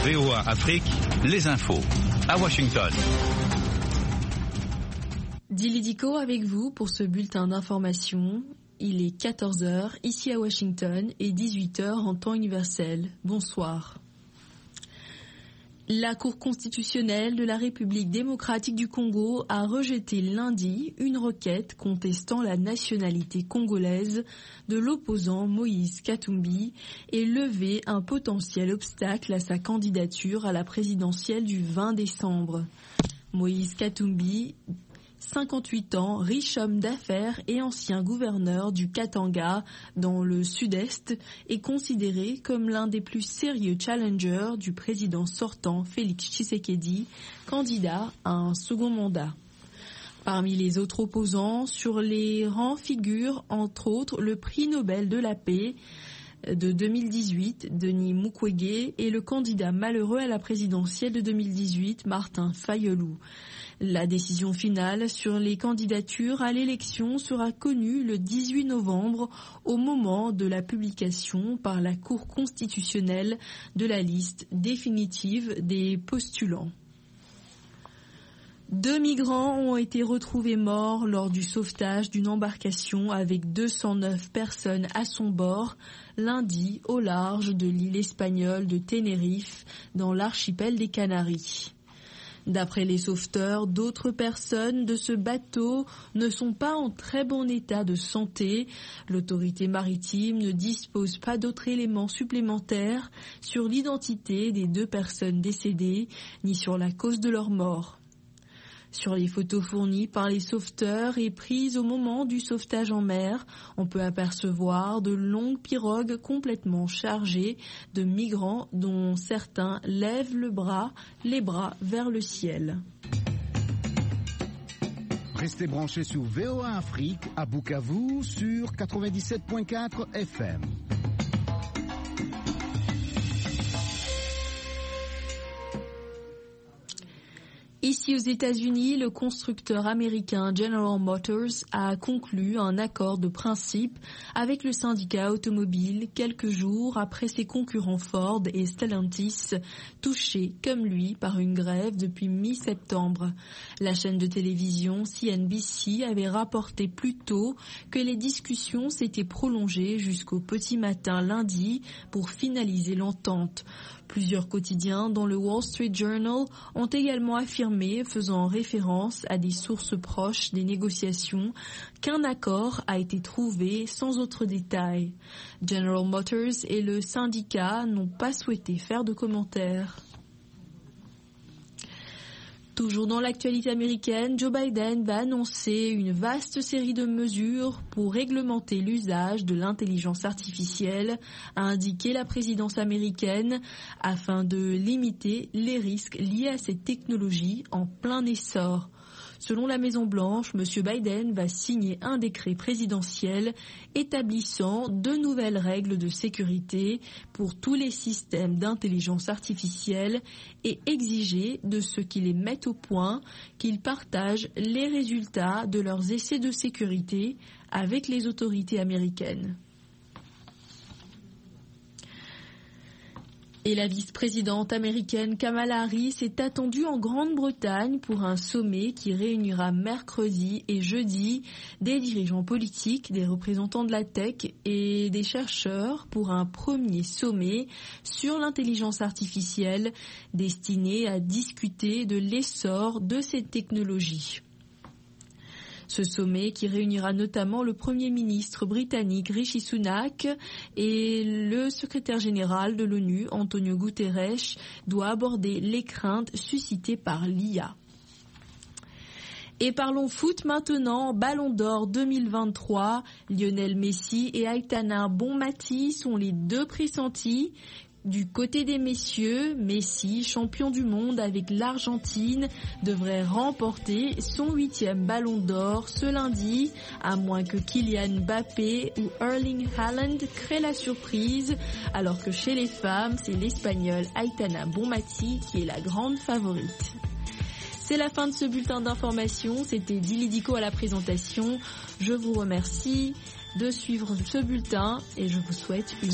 VOA Afrique, les infos. À Washington. Dili Diko avec vous pour ce bulletin d'information. Il est 14h ici à Washington et 18h en temps universel. Bonsoir. La Cour constitutionnelle de la République démocratique du Congo a rejeté lundi une requête contestant la nationalité congolaise de l'opposant Moïse Katumbi et levé un potentiel obstacle à sa candidature à la présidentielle du 20 décembre. Moïse Katumbi, 58 ans, riche homme d'affaires et ancien gouverneur du Katanga dans le sud-est, est considéré comme l'un des plus sérieux challengers du président sortant Félix Tshisekedi, candidat à un second mandat. Parmi les autres opposants, sur les rangs figurent entre autres le prix Nobel de la paix de 2018, Denis Mukwege, et le candidat malheureux à la présidentielle de 2018, Martin Fayulu. La décision finale sur les candidatures à l'élection sera connue le 18 novembre au moment de la publication par la Cour constitutionnelle de la liste définitive des postulants. 2 migrants ont été retrouvés morts lors du sauvetage d'une embarcation avec 209 personnes à son bord lundi au large de l'île espagnole de Tenerife dans l'archipel des Canaries. D'après les sauveteurs, d'autres personnes de ce bateau ne sont pas en très bon état de santé. L'autorité maritime ne dispose pas d'autres éléments supplémentaires sur l'identité des 2 personnes décédées ni sur la cause de leur mort. Sur les photos fournies par les sauveteurs et prises au moment du sauvetage en mer, on peut apercevoir de longues pirogues complètement chargées de migrants dont certains lèvent les bras vers le ciel. Restez branchés sur VOA Afrique à Bukavu sur 97.4 FM. Ici aux États-Unis, le constructeur américain General Motors a conclu un accord de principe avec le syndicat automobile quelques jours après ses concurrents Ford et Stellantis, touchés comme lui par une grève depuis mi-septembre. La chaîne de télévision CNBC avait rapporté plus tôt que les discussions s'étaient prolongées jusqu'au petit matin lundi pour finaliser l'entente. Plusieurs quotidiens, dont le Wall Street Journal, ont également affirmé, faisant référence à des sources proches des négociations, qu'un accord a été trouvé sans autre détail. General Motors et le syndicat n'ont pas souhaité faire de commentaires. Toujours dans l'actualité américaine, Joe Biden va annoncer une vaste série de mesures pour réglementer l'usage de l'intelligence artificielle, a indiqué la présidence américaine, afin de limiter les risques liés à cette technologie en plein essor. Selon la Maison-Blanche, M. Biden va signer un décret présidentiel établissant de nouvelles règles de sécurité pour tous les systèmes d'intelligence artificielle et exiger de ceux qui les mettent au point qu'ils partagent les résultats de leurs essais de sécurité avec les autorités américaines. Et la vice-présidente américaine Kamala Harris est attendue en Grande-Bretagne pour un sommet qui réunira mercredi et jeudi des dirigeants politiques, des représentants de la tech et des chercheurs pour un premier sommet sur l'intelligence artificielle destiné à discuter de l'essor de cette technologie. Ce sommet, qui réunira notamment le Premier ministre britannique Rishi Sunak et le secrétaire général de l'ONU, Antonio Guterres, doit aborder les craintes suscitées par l'IA. Et parlons foot maintenant. Ballon d'Or 2023, Lionel Messi et Aitana Bonmati sont les 2 pressentis. Du côté des messieurs, Messi, champion du monde avec l'Argentine, devrait remporter son 8e ballon d'or ce lundi, à moins que Kylian Mbappé ou Erling Haaland créent la surprise, alors que chez les femmes, c'est l'Espagnole Aitana Bonmati qui est la grande favorite. C'est la fin de ce bulletin d'information. C'était Dili Diko à la présentation. Je vous remercie de suivre ce bulletin et je vous souhaite une